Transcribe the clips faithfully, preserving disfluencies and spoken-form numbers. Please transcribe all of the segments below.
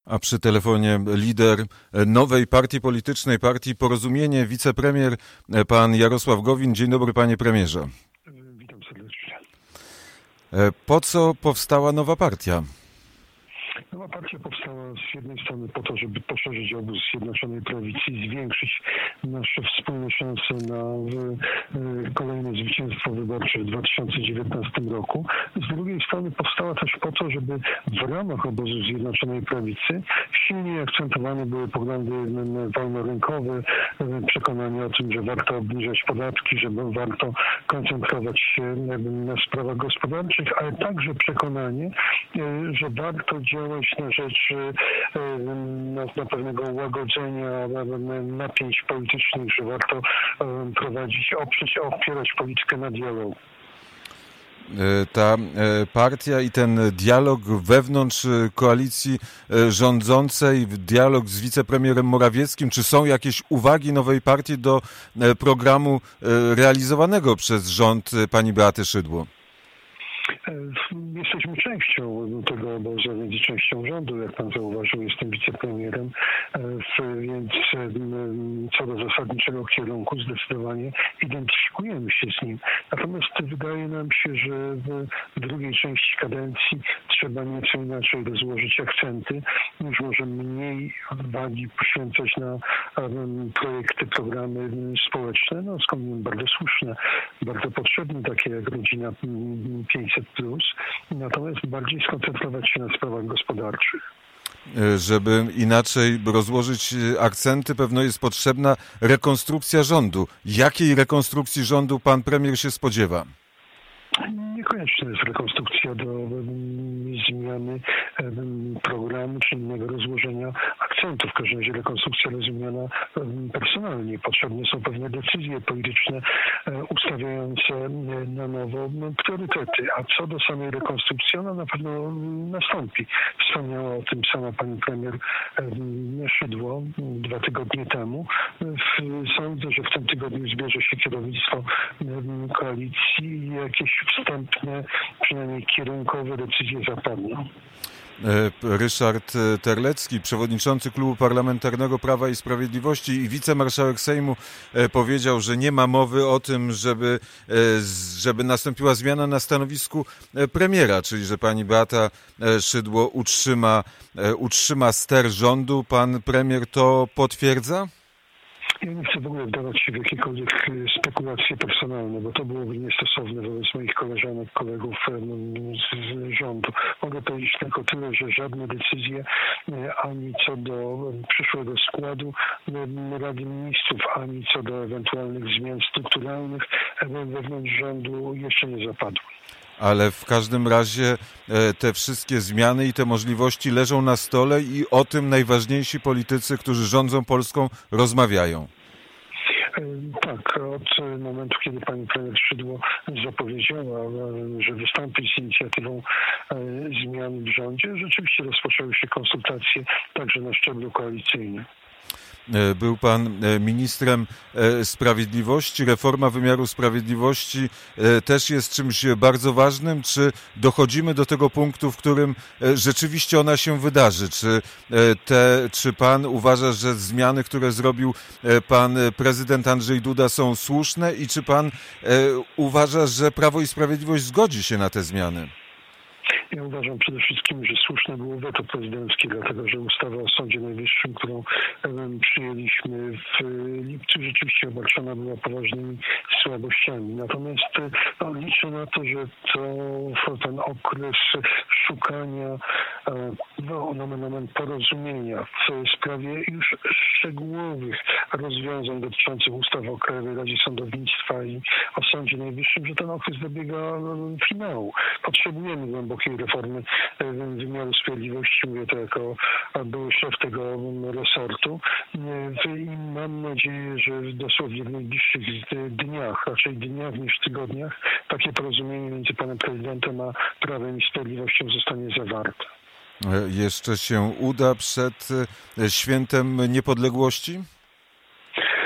A przy telefonie lider nowej partii politycznej, partii Porozumienie, wicepremier pan Jarosław Gowin. Dzień dobry, panie premierze. Witam serdecznie. Po co powstała nowa partia? Nowa partia powstała z jednej strony po to, żeby poszerzyć obóz Zjednoczonej Prawicy i zwiększyć nasze wspólne szanse na kolejne zwycięstwo wyborcze w dwa tysiące dziewiętnastym roku. Z drugiej strony powstała też po to, żeby w ramach obozu Zjednoczonej Prawicy silniej akcentowane były poglądy wolnorynkowe, przekonanie o tym, że warto obniżać podatki, że warto koncentrować się na sprawach gospodarczych, ale także przekonanie, że warto działać na rzecz na, na pewnego łagodzenia napięć politycznych, że warto prowadzić, oprzeć, opierać politykę na dialogu. Ta partia i ten dialog wewnątrz koalicji rządzącej, dialog z wicepremierem Morawieckim, czy są jakieś uwagi nowej partii do programu realizowanego przez rząd pani Beaty Szydło? Jesteśmy częścią tego obozu, więc częścią rządu, jak pan zauważył, jestem wicepremierem, więc co do zasadniczego kierunku zdecydowanie identyfikujemy się z nim. Natomiast wydaje nam się, że w drugiej części kadencji trzeba nieco inaczej rozłożyć akcenty, już może mniej wagi poświęcać na projekty, programy społeczne, no skąd bardzo słuszne, bardzo potrzebne, takie jak Rodzina pięćset plus, natomiast bardziej skoncentrować się na sprawach gospodarczych. Żeby inaczej rozłożyć akcenty, pewno jest potrzebna rekonstrukcja rządu. Jakiej rekonstrukcji rządu pan premier się spodziewa? Niekoniecznie jest rekonstrukcja do um, zmiany um, programu czy innego rozłożenia akcentów. W każdym razie rekonstrukcja rozumiana um, personalnie. Potrzebne są pewne decyzje polityczne um, ustawiające um, na nowo um, priorytety. A co do samej rekonstrukcji, ona na pewno um, nastąpi. Wspomniała o tym sama pani premier um, Szydło um, dwa tygodnie temu. W, sądzę, że w tym tygodniu zbierze się kierownictwo um, koalicji i jakieś wstępne, przynajmniej kierunkowe decyzje zapadną. Ryszard Terlecki, przewodniczący Klubu Parlamentarnego Prawa i Sprawiedliwości i wicemarszałek Sejmu, powiedział, że nie ma mowy o tym, żeby, żeby nastąpiła zmiana na stanowisku premiera, czyli że pani Beata Szydło utrzyma, utrzyma ster rządu. Pan premier to potwierdza? Ja nie chcę w ogóle wdawać się w jakiekolwiek spekulacje personalne, bo to byłoby niestosowne wobec moich koleżanek, kolegów z rządu. Mogę powiedzieć tylko tyle, że żadne decyzje ani co do przyszłego składu Rady Ministrów, ani co do ewentualnych zmian strukturalnych wewnątrz rządu jeszcze nie zapadły. Ale w każdym razie te wszystkie zmiany i te możliwości leżą na stole i o tym najważniejsi politycy, którzy rządzą Polską, rozmawiają. Tak, od momentu, kiedy pani premier Szydło zapowiedziała, że wystąpi z inicjatywą zmian w rządzie, rzeczywiście rozpoczęły się konsultacje także na szczeblu koalicyjnym. Był pan ministrem sprawiedliwości. Reforma wymiaru sprawiedliwości też jest czymś bardzo ważnym. Czy dochodzimy do tego punktu, w którym rzeczywiście ona się wydarzy? Czy, te, czy pan uważa, że zmiany, które zrobił pan prezydent Andrzej Duda, są słuszne i czy pan uważa, że Prawo i Sprawiedliwość zgodzi się na te zmiany? Ja uważam przede wszystkim, że słuszne było weto prezydenckie, dlatego że ustawa o Sądzie Najwyższym, którą przyjęliśmy w lipcu, rzeczywiście obarczona była poważnymi słabościami. Natomiast no, liczę na to, że to ten okres szukania no, nomen omen porozumienia w sprawie już szczegółowych rozwiązań dotyczących ustawy o Krajowej Radzie Sądownictwa i o Sądzie Najwyższym, że ten okres dobiega finału. Potrzebujemy głębokiej reformy wymiaru sprawiedliwości, mówię to jako były szef tego resortu i mam nadzieję, że dosłownie w najbliższych dniach, raczej dniach niż tygodniach, takie porozumienie między panem prezydentem a Prawem i Sprawiedliwością zostanie zawarte. Jeszcze się uda przed świętem niepodległości?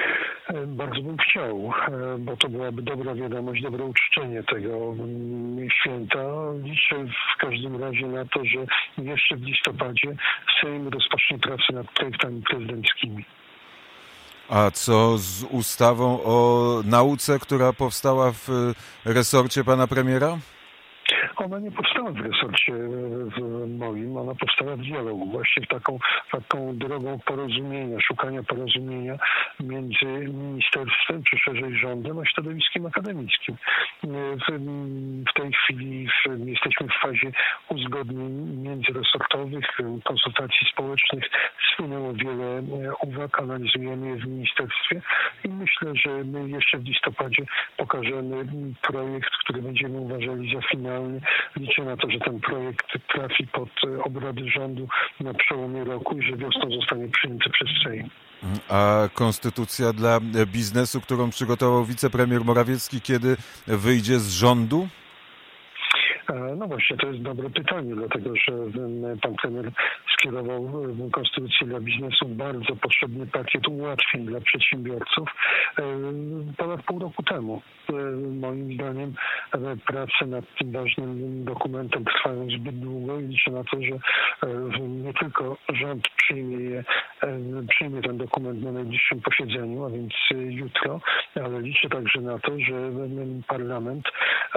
Bardzo bym chciał, bo to byłaby dobra wiadomość, dobre uczczenie tego święta. Liczę w każdym razie na to, że jeszcze w listopadzie Sejm rozpocznie pracę nad projektami prezydenckimi. A co z ustawą o nauce, która powstała w resorcie pana premiera? Ona nie powstała w resorcie moim, ona powstała w dialogu, właśnie taką, taką drogą porozumienia, szukania porozumienia między ministerstwem, czy szerzej rządem, a środowiskiem akademickim. W, w tej chwili w, jesteśmy w fazie uzgodnień międzyresortowych, konsultacji społecznych. Spłynęło wiele uwag, analizujemy je w ministerstwie i myślę, że my jeszcze w listopadzie pokażemy projekt, który będziemy uważali za finalny. Liczę na to, że ten projekt trafi pod obrady rządu na przełomie roku i że wiosną zostanie przyjęty przez Sejm. A konstytucja dla biznesu, którą przygotował wicepremier Morawiecki, kiedy wyjdzie z rządu? No właśnie, to jest dobre pytanie, dlatego że pan premier skierował konstytucję dla biznesu, bardzo potrzebny pakiet ułatwień dla przedsiębiorców ponad pół roku temu. Moim zdaniem prace nad tym ważnym dokumentem trwają zbyt długo i liczę na to, że nie tylko rząd przyjmie, je, przyjmie ten dokument na najbliższym posiedzeniu, a więc jutro, ale liczę także na to, że parlament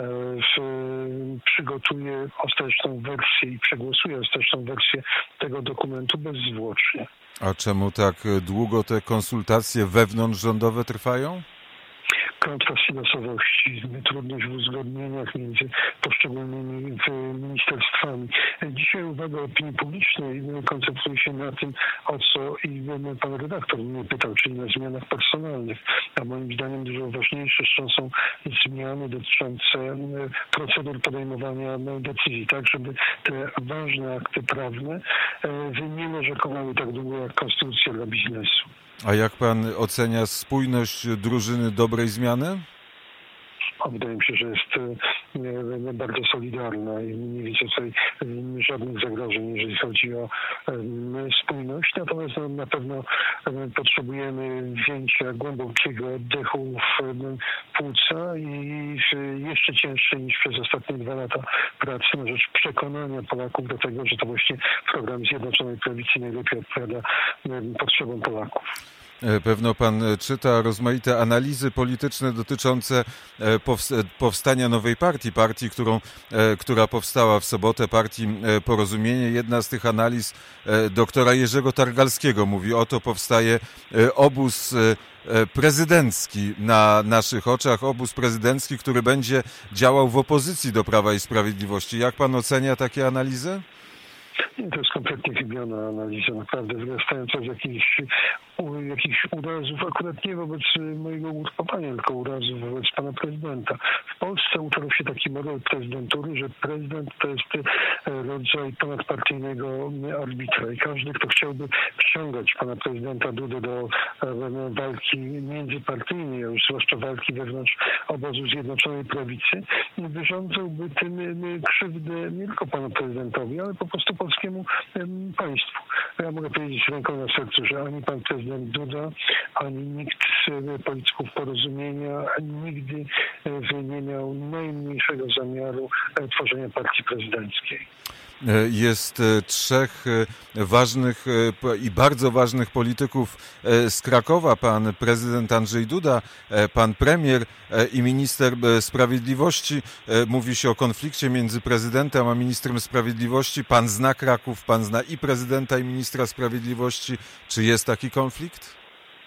przygotuje ostateczną wersję i przegłosuje ostateczną wersję tego dokumentu bezzwłocznie. A czemu tak długo te konsultacje wewnątrzrządowe trwają? Kontrast losowości, trudność w uzgodnieniach między poszczególnymi ministerstwami. Dzisiaj uwaga opinii publicznej koncentruje się na tym, o co i pan redaktor mnie pytał, czyli na zmianach personalnych. A moim zdaniem dużo ważniejsze są zmiany dotyczące procedur podejmowania decyzji, tak żeby te ważne akty prawne nie narzekały tak długo jak konstytucja dla biznesu. A jak pan ocenia spójność drużyny dobrej zmiany? Wydaje mi się, że jest bardzo solidarna i nie widzę tutaj żadnych zagrożeń, jeżeli chodzi o spójność. Natomiast na pewno potrzebujemy wzięcia głębokiego oddechu w płuca i jeszcze cięższej niż przez ostatnie dwa lata pracy na rzecz przekonania Polaków do tego, że to właśnie program Zjednoczonej Prawicy najlepiej odpowiada potrzebom Polaków. Pewno pan czyta rozmaite analizy polityczne dotyczące powstania nowej partii, partii, którą, która powstała w sobotę, partii Porozumienie. Jedna z tych analiz doktora Jerzego Targalskiego mówi: oto powstaje obóz prezydencki na naszych oczach, obóz prezydencki, który będzie działał w opozycji do Prawa i Sprawiedliwości. Jak pan ocenia takie analizy? To jest kompletnie chybiona analiza, naprawdę wyrastająca z jakichś, jakichś urazów, akurat nie wobec mojego ugrupowania, tylko urazów wobec pana prezydenta. W Polsce utarł się taki model prezydentury, że prezydent to jest rodzaj ponadpartyjnego arbitra i każdy, kto chciałby wciągać pana prezydenta Dudę do walki międzypartyjnej, a już zwłaszcza walki wewnątrz obozu Zjednoczonej Prawicy, wyrządzałby tym krzywdę nie tylko panu prezydentowi, ale po prostu polskiemu państwu. Ja mogę powiedzieć ręką na sercu, że ani pan prezydent Duda, ani nikt z polityków Porozumienia nigdy nie miał najmniejszego zamiaru tworzenia partii prezydenckiej. Jest trzech ważnych i bardzo ważnych polityków z Krakowa. Pan prezydent Andrzej Duda, pan premier i minister sprawiedliwości. Mówi się o konflikcie między prezydentem a ministrem sprawiedliwości. Pan zna Kraków, pan zna i prezydenta, i ministra sprawiedliwości. Czy jest taki konflikt?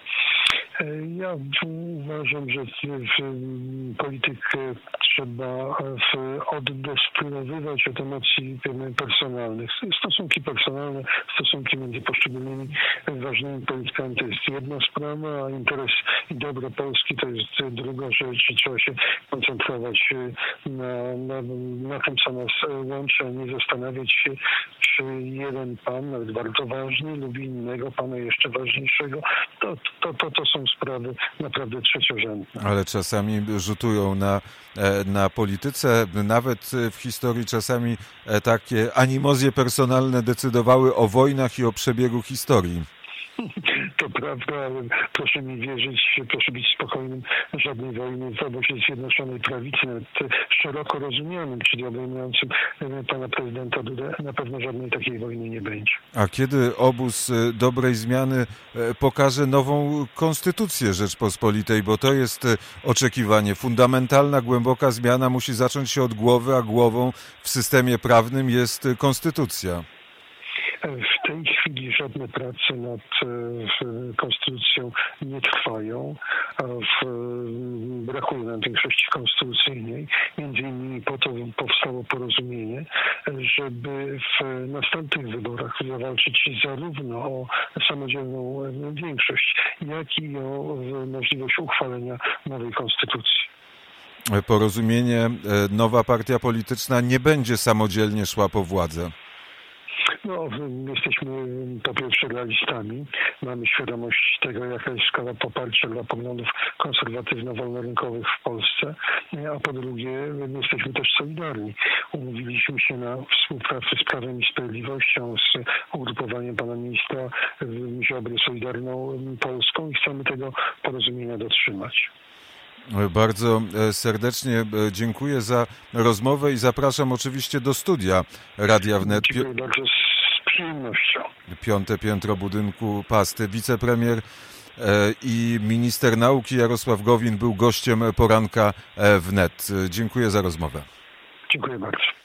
Ja uważam, że politykę trzeba oddestylowywać od emocji personalnych. Stosunki personalne, stosunki między poszczególnymi ważnymi politykami to jest jedna sprawa, a interes i dobro Polski to jest druga rzecz. Trzeba się koncentrować na, na, na tym, co nas łączy, a nie zastanawiać się, czy jeden pan, nawet bardzo ważny, lubi innego pana jeszcze ważniejszego. To, to, to, to są sprawy naprawdę trzeciorzędne. Ale czasami rzutują na, na polityce. Nawet w historii czasami takie animozje personalne decydowały o wojnach i o przebiegu historii. To prawda, ale proszę mi wierzyć, proszę być spokojnym, żadnej wojny w obozie Zjednoczonej Prawicy, nawet szeroko rozumianym, czyli obejmującym pana prezydenta Dudę, na pewno żadnej takiej wojny nie będzie. A kiedy obóz dobrej zmiany pokaże nową konstytucję Rzeczpospolitej, bo to jest oczekiwanie. Fundamentalna, głęboka zmiana musi zacząć się od głowy, a głową w systemie prawnym jest konstytucja. W tej chwili żadne prace nad konstytucją nie trwają. Brakuje nam większości konstytucyjnej. Między innymi po to powstało porozumienie, żeby w następnych wyborach zawalczyć zarówno o samodzielną większość, jak i o możliwość uchwalenia nowej konstytucji. Porozumienie, nowa partia polityczna nie będzie samodzielnie szła po władzę. No, jesteśmy po pierwsze realistami, mamy świadomość tego, jaka jest skala poparcia dla poglądów konserwatywno-wolnorynkowych w Polsce, a po drugie jesteśmy też solidarni. Umówiliśmy się na współpracę z Prawem i Sprawiedliwością, z ugrupowaniem pana ministra Ziobry, Solidarną Polską i chcemy tego porozumienia dotrzymać. Bardzo serdecznie dziękuję za rozmowę i zapraszam oczywiście do studia Radia Wnet. Dziękuję bardzo, z przyjemnością. Piąte piętro budynku Pasty. Wicepremier i minister nauki Jarosław Gowin był gościem poranka Wnet. Dziękuję za rozmowę. Dziękuję bardzo.